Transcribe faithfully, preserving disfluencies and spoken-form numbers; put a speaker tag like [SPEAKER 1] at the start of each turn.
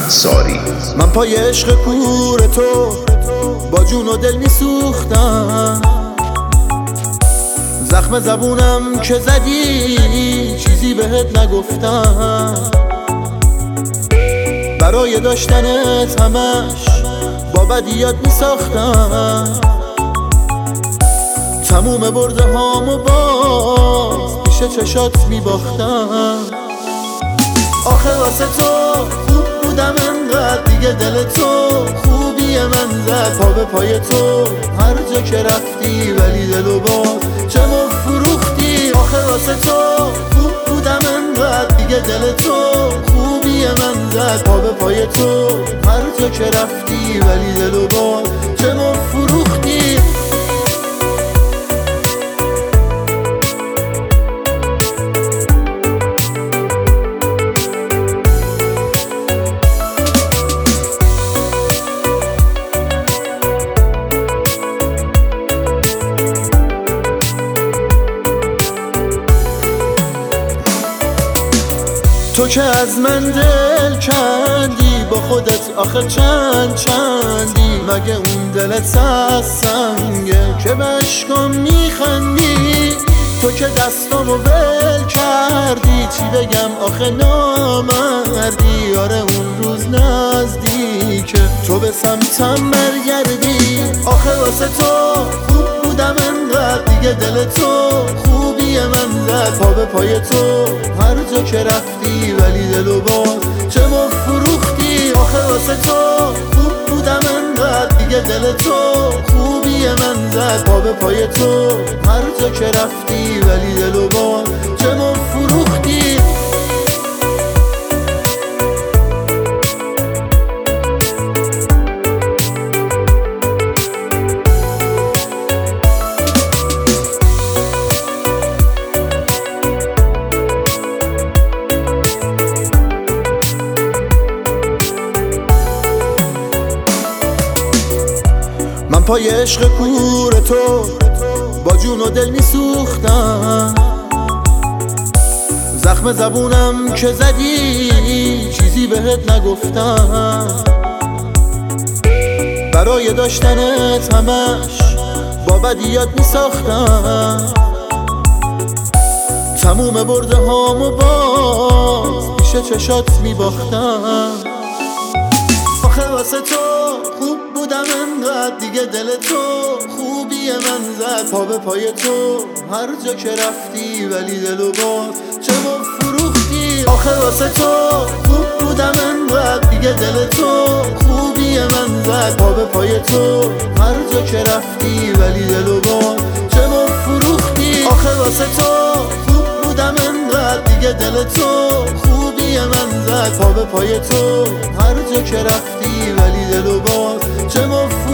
[SPEAKER 1] انصاری.
[SPEAKER 2] من پای عشق کور تو با جون و دل می سوختم، زخم زبونم که زدی چیزی بهت نگفتم، برای داشتنت همش با بدیات می ساختم، تموم برده هامو باز پیش چشات می باختم. آخه واسه تو خوب بودم انقدر، دیگه دل تو خوبی من زد پا به پای تو، هر جا که رفتی ولی دلو باز چه ما فروختی. آخه واسه تو خوب بودم انقدر، دیگه دل تو خوبی من زد پا به پای تو، هر جا که رفتی ولی دلو باز چه ما فروختی. تو که از من دل کندی با خودت آخه چند چندی، مگه اون دلت از سنگه که به عشقم میخندی؟ تو که دستامو ول کردی چی بگم آخه نامردی، آره اون روز نزدیکه تو به سمتم برگردی. آخه واسه تو خوب بودم انقدر، دیگه دل تو خوبی من زد پا به پای تو، هر جا که رفتی ولی دلو باز چه ما فروختی. آخه واسه تو خوب بودم انقدر، دیگه دل تو خوبی من زد پا به پای تو، هر جا که رفتی ولی دلو باز چه ما فروختی. من پای عشق کور تو با جون و دل می سوختم، زخم زبونم که زدی چیزی بهت نگفتم، برای داشتنت همش با بدیات می ساختم، تموم برده هامو باز پیش چشات می باختم. آخه واسه تو خوب بودم انقدر، دیگه دل تو خوبی من زد پا به پای تو، هر جا که رفتی ولی دلو باز چه ما فروختی. آخه واسه تو خوب بودم انقدر، دیگه دل تو خوبی من زد پا به پای تو، هر جا که رفتی ولی دلو باز چه ما فروختی. آخه واسه تو خوب بودم انقدر، دیگه دل تو خوبی من زد پا به پای تو، هر جا که رفتی ولی دلو باز چه ما